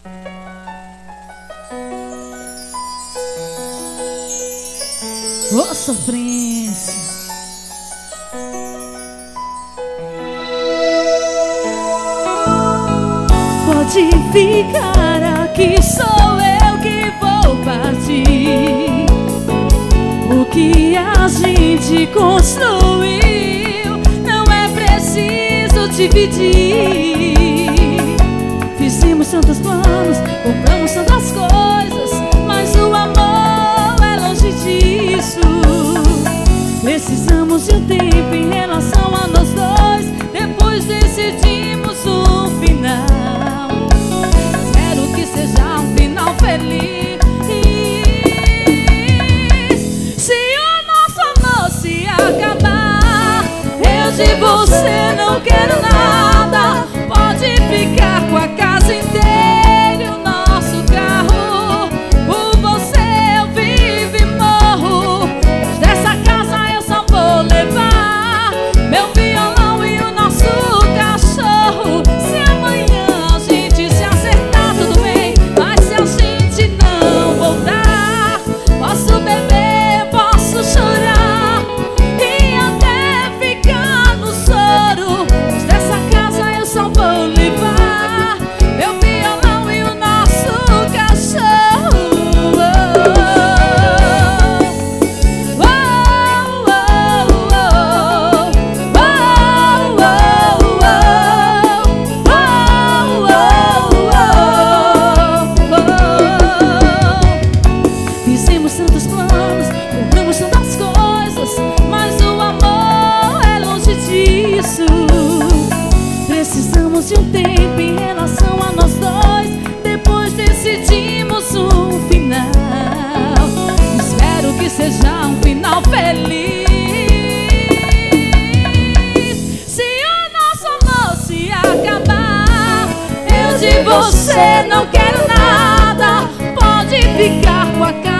Ô sofrência. Pode ficar aqui, sou eu que vou partir. O que a gente construiu não é preciso dividir. Fizemos tantos planos, compramos tantas coisas, mas o amor é longe disso. Precisamos de um tempo em relação a nós dois, depois decidimos o final. Espero que seja um final feliz. Se o nosso amor se acabar, eu de você não quero nada. Pode ficar com a casa inteira e o nosso carro. Por você eu vivo e morro. Dessa casa eu só vou levar meu violão e o nosso cachorro. Se amanhã a gente se acertar, tudo bem, mas se a gente não voltar, posso beber, posso chorar e até ficar no soro. Dessa casa eu só vou levar meu violão e o nosso cachorro. Fizemos tantos planos, compramos tantas coisas, mas o amor é longe disso. Precisamos de um tempo em relação a nós dois, depois decidimos um final. Espero que seja um final feliz. Se o nosso amor se acabar, eu de você não quero nada. Pode ficar com a casa